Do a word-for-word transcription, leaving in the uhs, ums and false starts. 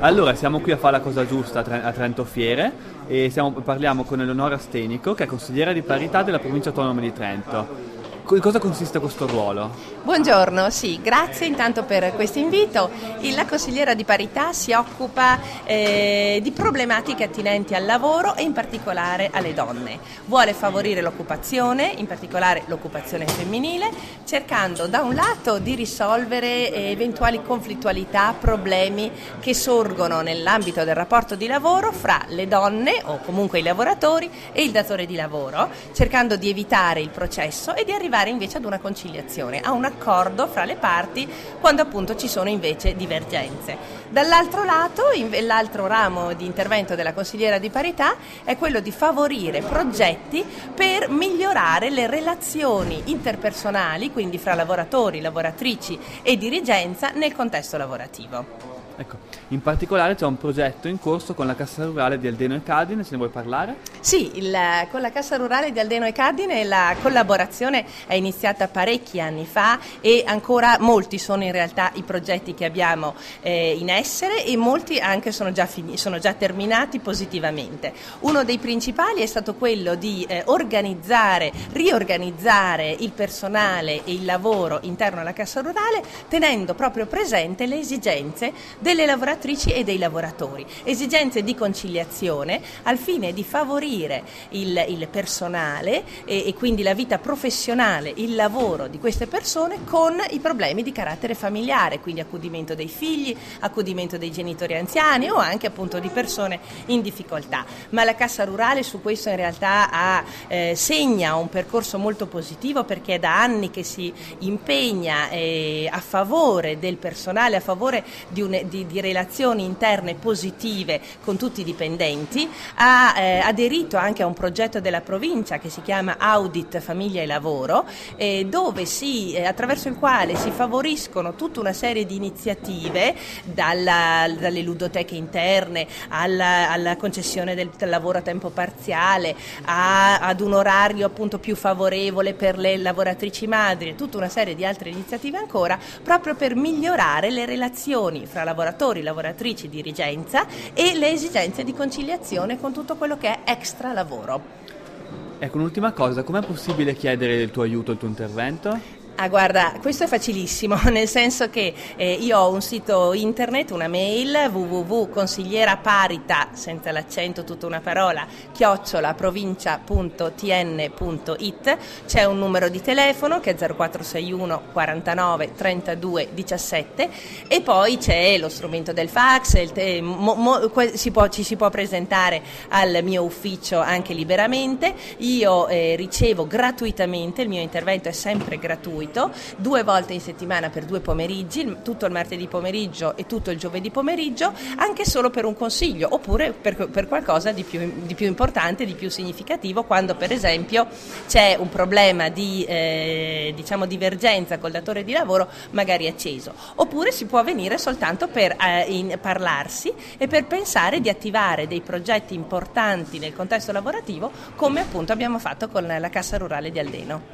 Allora, siamo qui a fare la cosa giusta a, Tre- a Trento Fiere e stiamo- parliamo con Eleonora Stenico, che è consigliera di parità della provincia autonoma di Trento. Co- in cosa consiste questo ruolo? Buongiorno, sì, grazie intanto per questo invito. Il- La consigliera di parità si occupa eh, di problematiche attinenti al lavoro e in particolare alle donne. Vuole favorire l'occupazione, in particolare l'occupazione femminile, cercando da un lato di risolvere eh, eventuali conflittualità, problemi che sorgono nell'ambito del rapporto di lavoro fra le donne o comunque i lavoratori e il datore di lavoro, cercando di evitare il processo e di arrivare invece ad una conciliazione, a un accordo fra le parti quando appunto ci sono invece divergenze. Dall'altro lato, in- l'altro ramo di intervento della consigliera di parità è quello di favorire progetti per migliorare le relazioni interpersonali, quindi fra lavoratori, lavoratrici e dirigenza nel contesto lavorativo. Ecco, in particolare c'è un progetto in corso con la Cassa Rurale di Aldeno e Cardine, se ne vuoi parlare? Sì, il- con la Cassa Rurale di Aldeno e Cardine la collaborazione è iniziata parecchi anni fa e ancora molti sono in realtà i progetti che abbiamo eh, in essere e molti anche sono già, fini- sono già terminati positivamente. Uno dei principali è stato quello di eh, organizzare, riorganizzare il personale e il lavoro interno alla Cassa Rurale tenendo proprio presente le esigenze delle lavoratrici e dei lavoratori, esigenze di conciliazione al fine di favorire il, il personale e, e quindi la vita professionale, il lavoro di queste persone con i problemi di carattere familiare, quindi accudimento dei figli, accudimento dei genitori anziani o anche appunto di persone in difficoltà. Ma la Cassa Rurale su questo in realtà ha, eh, segna un percorso molto positivo perché è da anni che si impegna eh, a favore del personale, a favore di un Di, di relazioni interne positive con tutti i dipendenti, ha eh, aderito anche a un progetto della provincia che si chiama Audit Famiglia e Lavoro, eh, dove si, eh, attraverso il quale si favoriscono tutta una serie di iniziative, dalla, dalle ludoteche interne alla, alla concessione del, del lavoro a tempo parziale, a, ad un orario appunto più favorevole per le lavoratrici madri e tutta una serie di altre iniziative ancora, proprio per migliorare le relazioni fra lavoratori, lavoratrici, dirigenza e le esigenze di conciliazione con tutto quello che è extra lavoro. Ecco, un'ultima cosa, com'è possibile chiedere il tuo aiuto, il tuo intervento? Ah, guarda, questo è facilissimo, nel senso che eh, io ho un sito internet, una mail w w w punto consigliera parita, senza l'accento, tutta una parola, chiocciola provincia punto t n punto i t, c'è un numero di telefono che è zero quattro sei uno quarantanove trentadue diciassette e poi c'è lo strumento del fax, il te- mo- mo- que- si può, ci si può presentare al mio ufficio anche liberamente, io eh, ricevo gratuitamente, il mio intervento è sempre gratuito, due volte in settimana per due pomeriggi, tutto il martedì pomeriggio e tutto il giovedì pomeriggio, anche solo per un consiglio oppure per, per qualcosa di più, di più importante, di più significativo, quando per esempio c'è un problema di eh, diciamo divergenza col datore di lavoro magari acceso, oppure si può venire soltanto per eh, in, parlarsi e per pensare di attivare dei progetti importanti nel contesto lavorativo come appunto abbiamo fatto con la Cassa Rurale di Aldeno.